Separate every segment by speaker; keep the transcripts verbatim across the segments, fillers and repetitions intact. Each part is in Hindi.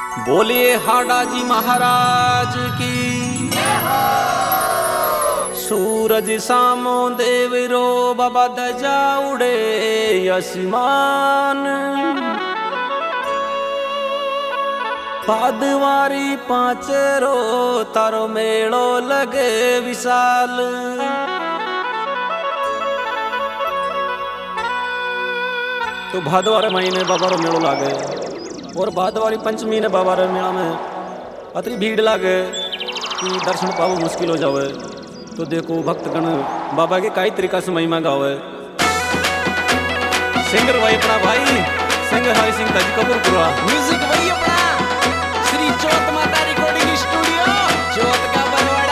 Speaker 1: बोलिए हाड़ा जी महाराज की। सूरज सामो देवरो बाबा दजा उड़े आसमान। पादवारी पांचरो तारो मेड़ो लगे विशाल। तो भादवारे महीने बाबा रो मेड़ो लागे और भादवारी पंचमी ने बाबा रे मेला में अतरी भीड़ लागे कि दर्शन पावो मुश्किल हो जावे। तो देखो भक्तगण बाबा के कई तरीका से महिमा गावे। सिंगर भाई अपना भाई सिंगर भाई सिंह ताजी कपूरपुरा
Speaker 2: म्यूजिक भाई अपना श्री चौथ माता रिकॉर्डिंग स्टूडियो चौथ का बरवाड़ा।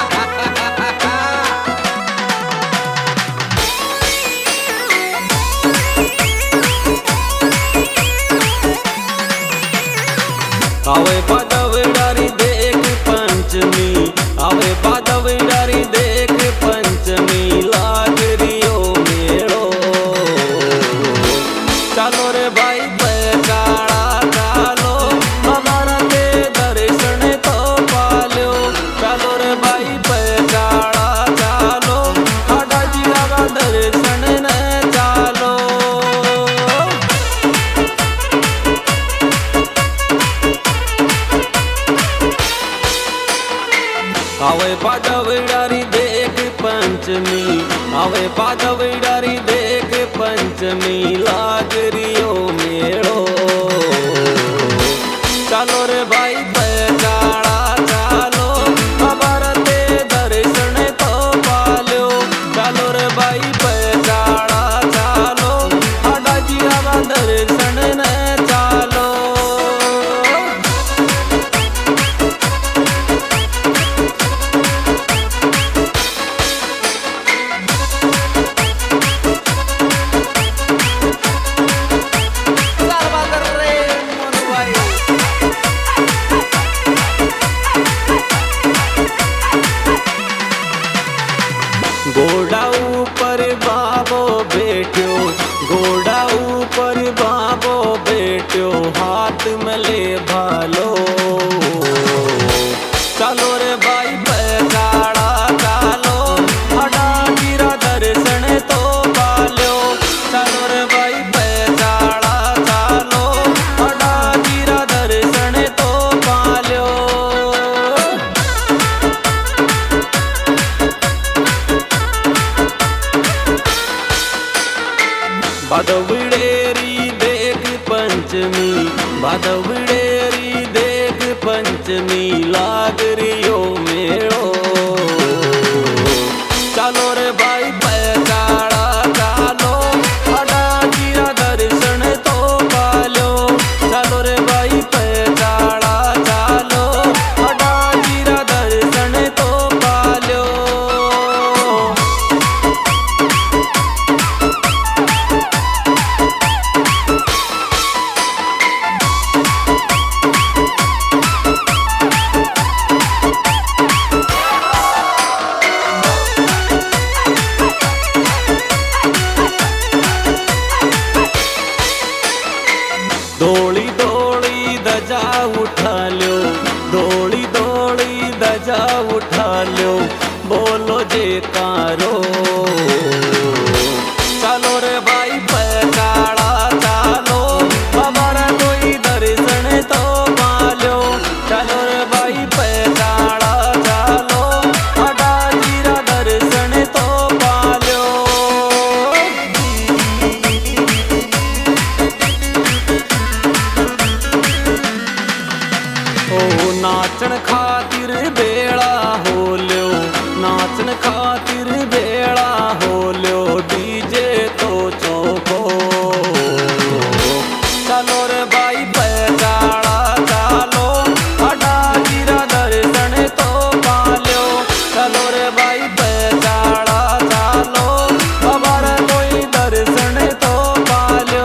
Speaker 1: आवे पादवडारी देख पंचमी, आवे पादवडारी देख पंचमी, लाग रियो मेड़ो। चलो रे भाई पैकाड़ा चालो, हमारा ते दर्शन तो पालो। चलो रे भाई पैकाड़ा चालो, हाड़ा जिला का दर्शन न चालो। आवे पादवडारी देख पंचमी, आवे पादवडारी देख पंचमी, लाग रियो मेड़ो। चलो रे भाई पैकाड़ा चालो, हमारा ते दर्शन तो पालो। चलो रे भाई पैकाड़ा चालो, हाड़ा जिया का दर्शन न चालो। घोड़ा ऊपर बाबो बैठो, घोड़ा ऊपर बाबो बैठो, हाथ में ले भालो। चलो रे भाई पैकाड़ा चालो, हाड़ा जीरा दर्शन तो पालो। चलो रे भाई पैकाड़ा चालो, हाड़ा जीरा दर्शन तो पालो। भादवडेरी देख पंचमी, भादवडेरी देख पंचमी, लाग रियो मेड़ो। चलो रे भाई पैकाड़ा चालो, हाड़ा जिया दर्शन तो पालो। चलो रे भाई पैकाड़ा चालो, हाड़ा जिया दर्शन तो पालो। दौड़ी दौड़ी दजा उठा लो, दौड़ी दौड़ी दजा उठा लो, बोलो जे कारो। चलो रे भाई पैकाड़ा चालो, हमारा कोई दर्शन तो पालो। चलो रे भाई पैकाड़ा चालो, हाड़ा जीरा दर्शन तो पालो। ओ नाचन खातिर बेड़ा हो लो, नाचन खातिर बेड़ा हो लो, डीजे तो चौको। चलो रे भाई पैकाड़ा चालो, हाड़ा जीरा दर्शन तो पालो। चलो रे भाई पैकाड़ा चालो, हमारा कोई दर्शन तो पालो।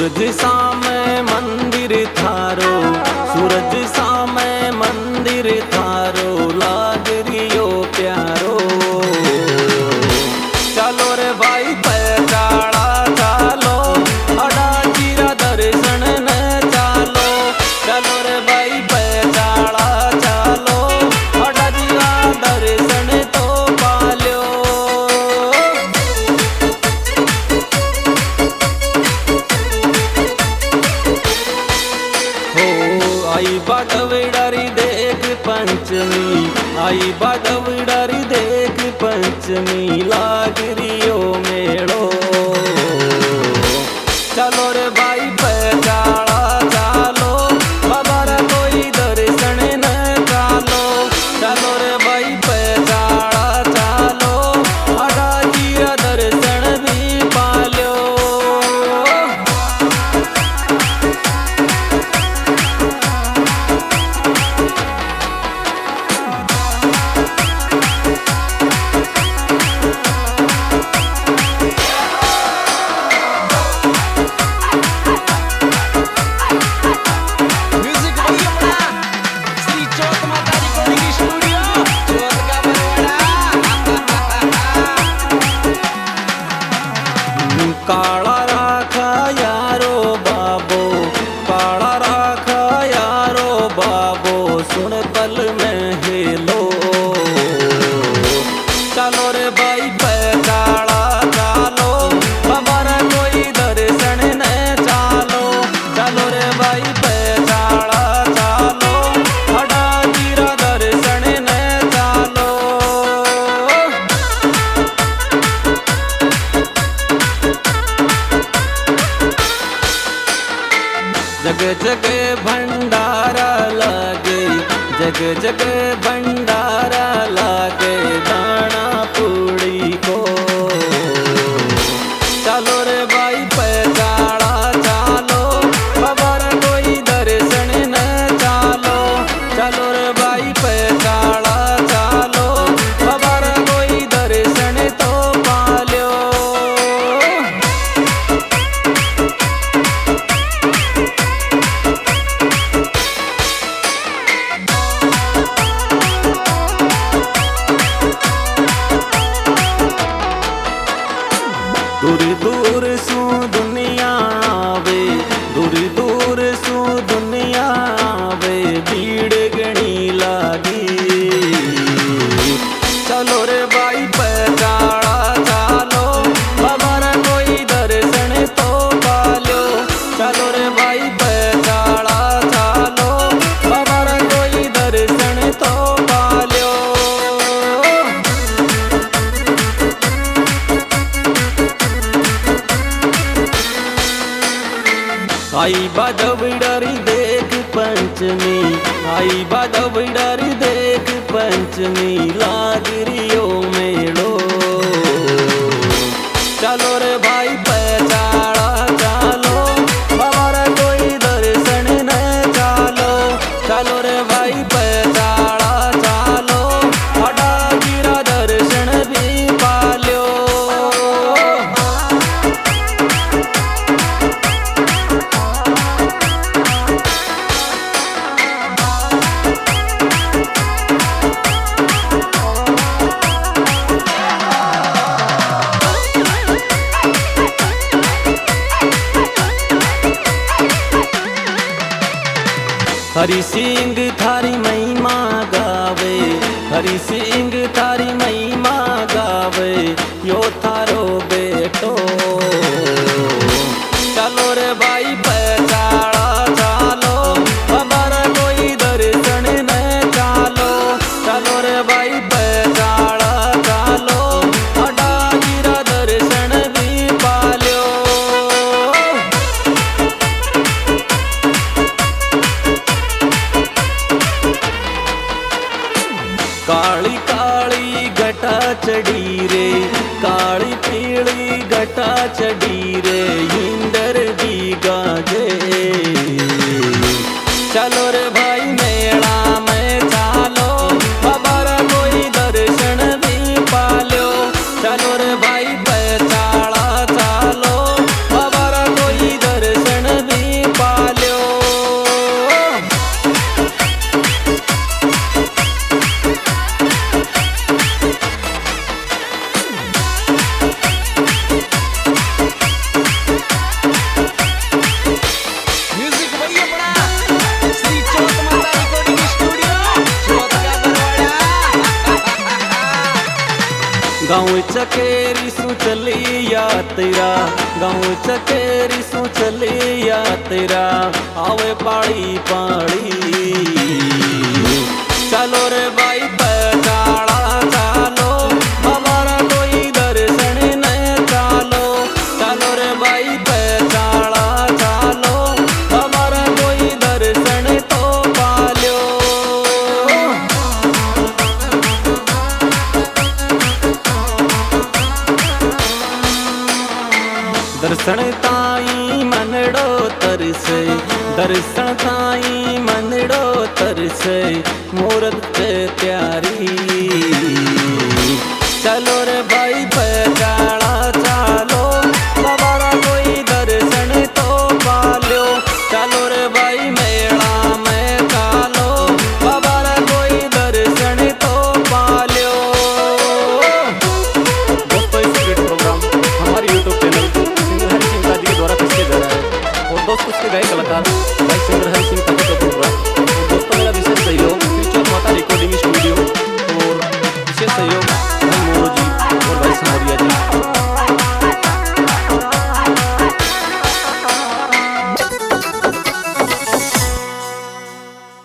Speaker 1: सूरज सामे मंदिर थारो, सूरज सामे मंदिर थारो, लाग रियो प्यारो। चलो रे भाई पैजाड़ा चालो, अड़ा जीरा दर्शन न चालो। चलो रे भाई पैजाड़ा चालो, अड़ा जीरा दर्शन तो पालो। आई बाडवडारी देख पंचमी, आई बाडवडारी देख पंचमी, लाग रियो मेड़ो। चलो रे भाई पैजाड़ा चालो, बाबा रे कोई दर्शन न चालो। चलो रे भाई पैजाड़ा चालो, अड़ा जीरा दर्शन भी पालो।
Speaker 2: म्यूजिक वही अपना श्री चौथ माता रिकॉर्डिंग स्टूडियो, चौथ का बरवाड़ा।
Speaker 1: काला राखा यारो बाबो, काला राखा यारो बाबो, सुन पल में हेलो। चलो रे भाई पैजाड़ा चालो, बाबा रे कोई दर्शन न चालो। चलो रे भाई पैजाड़ा चालो, अड़ा जीरा दर्शन न चालो। जग जग भंडारा लागे, जग जग भंडारा लागे, दाना पूड़ी को। चलो रे भाई पैजाड़ा चालो, बाबा रे कोई दर्शन न चालो। चलो रे भाई पैजाड़ा चालो, बाबा रे कोई दर्शन तो पालो। दूर दूर सू दुनिया आवे, दूर दूर सू दुनिया आवे, भीड़ गणी लागी। चलो रे भाई पैजाड़ा चालो, बाबा रे कोई दर्शन तो पालो। चलो रे भाई पैजाड़ा चालो, बाबा रे कोई दर्शन तो पालो। आई बाडवडारी देख पंचमी, आई बाडवडारी देख पंचमी, लाग रियो मेड़ो। चलो रे भाई पैजाड़ा चालो, बाबा रे कोई दर्शन न चालो। चलो रे भाई पैजाड़ा चालो, अड़ा जीरा दर्शन भी पालो। हरि सिंह थारी महिमा गावे, हरि सिंह थारी महिमा गावे, यो थारो बेटो। चलो रे भाई पैजाड़ा चालो, बाबा रे कोई दर्शन न चालो। चलो रे भाई पैजाड़ा चालो, अड़ा जीरा दर्शन भी पालो। काली काली घटा चढ़ी रे, काली पीली घटा चढ़ी रे, इंदर दी गाजे। चलो रे भाई मेला में चालो, बाबा रे कोई दर्शन भी पालो। चलो रे भाई पैजाड़ा चालो, बाबा रे कोई दर्शन गाँव चकेरी सु चली यात्रा, गाँव चकेरी सु चली यात्रा, आवे पाड़ी पाड़ी। चलो रे भाई पैकाड़ा चालो, हमारा कोई दर्शन न चालो। चलो रे भाई पैकाड़ा चालो, हमारा कोई दर्शन तो पालो। दर्शन ताई मनड़ो तरसे, दर्शन ताई मनड़ो तरसे, मूरत ते प्यारी।